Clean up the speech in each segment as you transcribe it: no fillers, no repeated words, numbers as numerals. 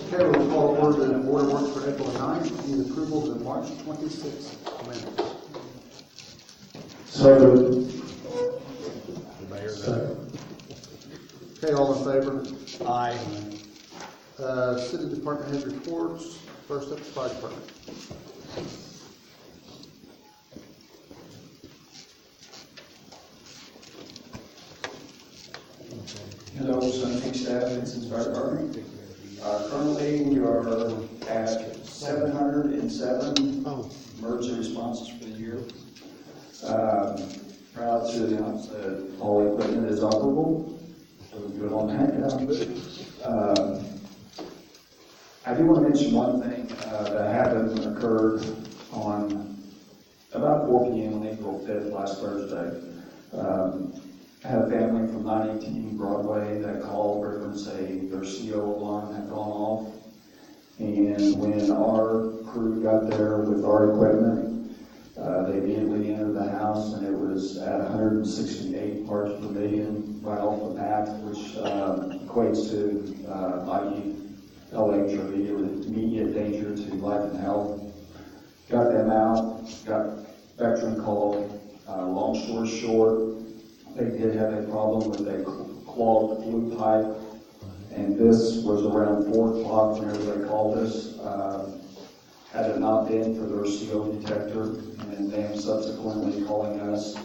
Okay, we'll call to order the board of works for April 9th. Need approval of the March 26th minutes. So moved. Okay, all in favor? Aye. City department head reports. First up, fire department. Hello, Sunday staff, Vincent's Fire Department. Currently, we are at 707 emergency responses for the year. Proud to announce that all equipment is operable. So good on that. I do want to mention one thing that occurred on about 4 p.m. on April 5th, last Thursday. I had a family from 918 Broadway that called referencing their CO alarm had gone off. And when our crew got there with our equipment, they immediately entered the house, and it was at 168 parts per million right off the bat, which equates to immediate danger to life and health. Got them out, got veteran called. Long story short, they did have a problem with a clogged glue pipe, and this was around 4 o'clock whenever they called us. Had it not been for their CO detector and them subsequently calling us,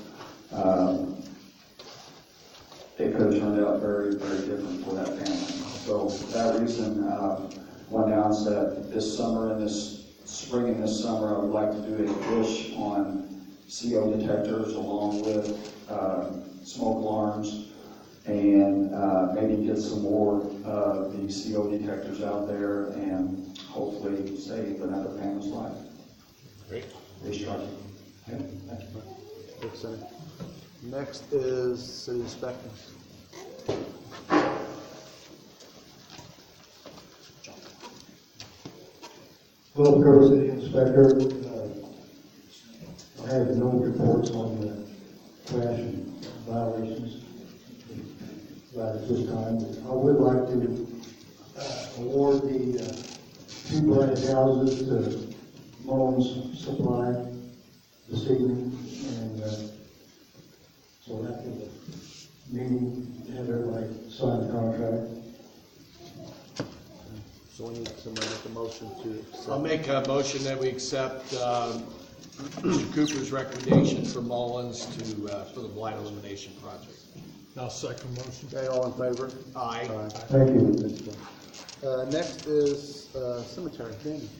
it could have turned out very, very different for that family. So for that reason, I want to announce that this summer and this spring and this summer, I would like to do a push on CO detectors along with smoke alarms, and maybe get some more of the CO detectors out there and hopefully save another family's life. Great. Okay. Thanks, Sonny. Next is city inspectors. Hello, Grove City Inspector. I have no reports on the crash violations right at this time. I would like to award the 2 blighted houses to Mullins Supply this evening, and so after the meeting, have everybody sign the contract. So we need somebody to make a motion to accept. I'll make a motion that we accept Mr. Cooper's recommendation for Mullins for the blight elimination project. I'll second motion. Okay, all in favor? Aye. Thank you. Next is cemetery. Danny.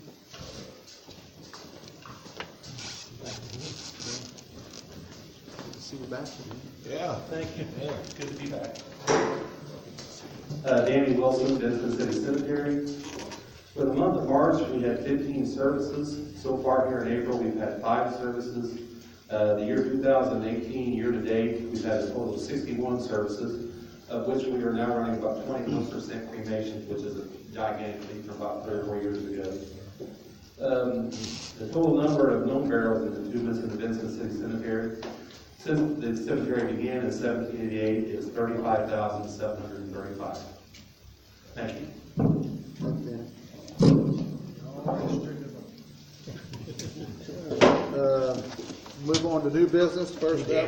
Good to see you back. Yeah. Thank you. Yeah, good to be back. Danny Wilson, Vincent City Cemetery. For the month of March, we had 15 services. So far here in April, we've had 5 services. The year 2018, year to date, we've had a total of 61 services, of which we are now running about 21% cremations, which is a gigantic leap from about 3 or 4 years ago. The total number of known burials in the Tubas in the Vincent City Cemetery since the cemetery began in 1788 is 35,735. Thank you. Move on to new business. First up.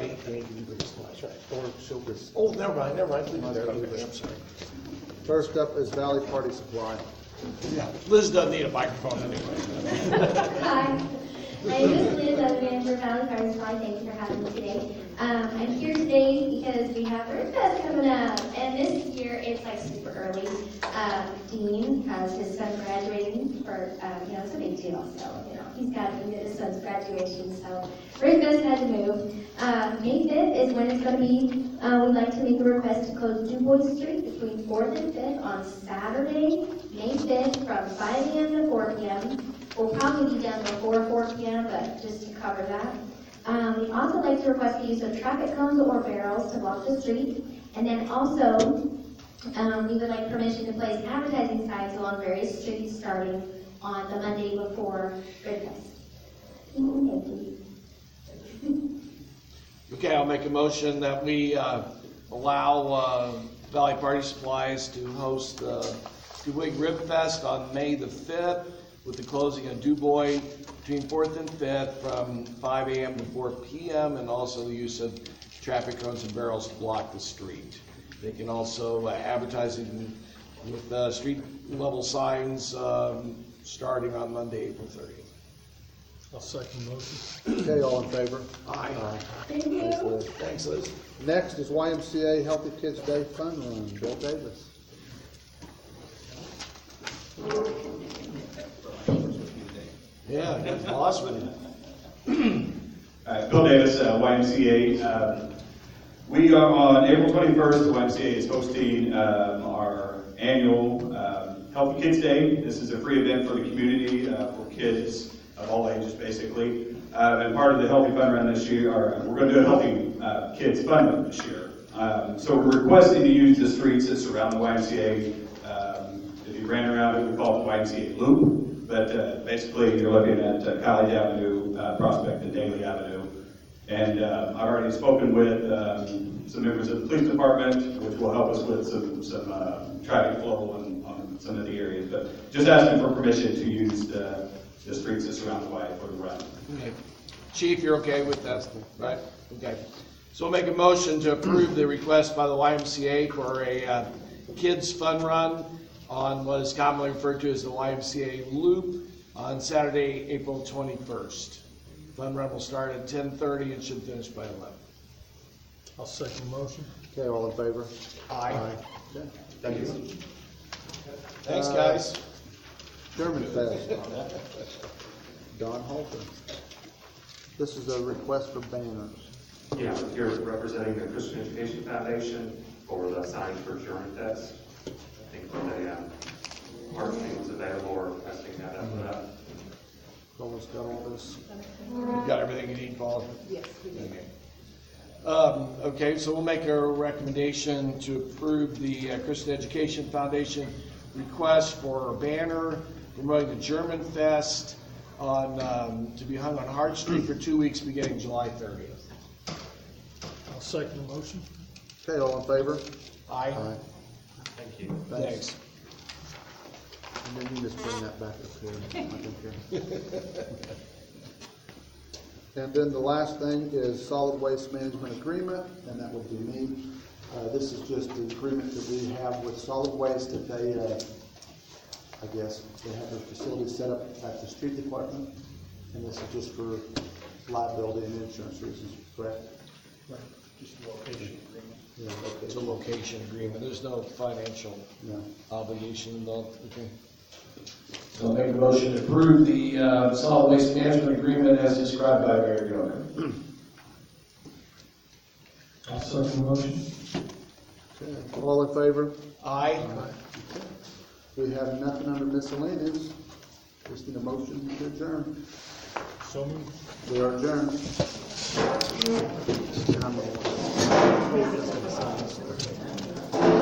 Oh, never mind. Leave it there. I'm sorry. First up is Valley Party Supply. Yeah. Liz doesn't need a microphone anyway. Hi, my name is Liz. I'm the manager of Valley Fire Supply. Thank you for having me today. I'm here today because we have Bird Fest coming up, and this year it's like super early. Dean has his son graduating for, it's a big deal, so, he's got to get his son's graduation, so Bird Fest had to move. May 5th is when it's going to be. We'd like to make a request to close Du Bois Street between 4th and 5th on Saturday, May 5th from 5 a.m. to 4 p.m. We'll probably be done before 4 p.m., but just to cover that. We'd also like to request the use of traffic cones or barrels to block the street. And then also, we would like permission to place advertising signs along various streets starting on the Monday before Bird Fest. Thank you. Okay, I'll make a motion that we allow Valley Party Supplies to host the DuBois Rib Fest on May the 5th, with the closing of DuBois between 4th and 5th from 5 a.m. to 4 p.m., and also the use of traffic cones and barrels to block the street. They can also advertise it with street level signs starting on Monday, April 30th. I'll second the motion. Okay, all in favor? Aye. Thank you. Thanks, Liz. Next is YMCA Healthy Kids Day Fun Run. Bill Davis. Yeah, that's awesome. Bill Davis, YMCA. We are on April 21st, the YMCA is hosting our annual Healthy Kids Day. This is a free event for the community, for kids of all ages, basically. And part of the Healthy Fun Run this year, we're going to do a Healthy Kids Fun Run this year. So we're requesting to use the streets that surround the YMCA. If you ran around it, we call it the YMCA Loop. But basically, you're looking at College Avenue, Prospect, and Daly Avenue. And I've already spoken with some members of the police department, which will help us with some traffic flow on some of the areas. But just asking for permission to use the streets that surround the Y for the run. Okay. Chief, you're okay with that, right? Okay. So we'll make a motion to approve the request by the YMCA for a kids fun run on what is commonly referred to as the YMCA Loop on Saturday, April 21st. Fun run will start at 10:30 and should finish by 11. I'll second the motion. Okay, all in favor? Aye. Okay. Thank you. Thanks, guys. German Fest. Don Halter. This is a request for banners. Yeah, I'm here representing the Christian Education Foundation for the signs for German Fest. I think when the art team was available, or requesting that up. Almost got all this. You got everything you need, Paul? Yes, we do. Okay. Okay, so we'll make a recommendation to approve the Christian Education Foundation request for a banner promoting the German Fest on to be hung on Hart Street for 2 weeks beginning July 30th. I'll second the motion. Okay, all in favor? Aye. Thank you. Thanks. And then you just bring that back up here, I think here. And then the last thing is solid waste management agreement, and that would be me. This is just the agreement that we have with solid waste that they, I guess, they have their facilities set up at the street department, and this is just for liability and insurance reasons, correct? Right. Just a location agreement. Yeah, It's a location agreement. There's no financial no. obligation involved. Okay. So I'll make a motion to approve the solid waste management agreement as described by Mayor Gilman. I'll second the motion. Okay, all in favor? Aye. We have nothing under miscellaneous. Just need a motion to adjourn. So moved. We are adjourned. And I'm gonna-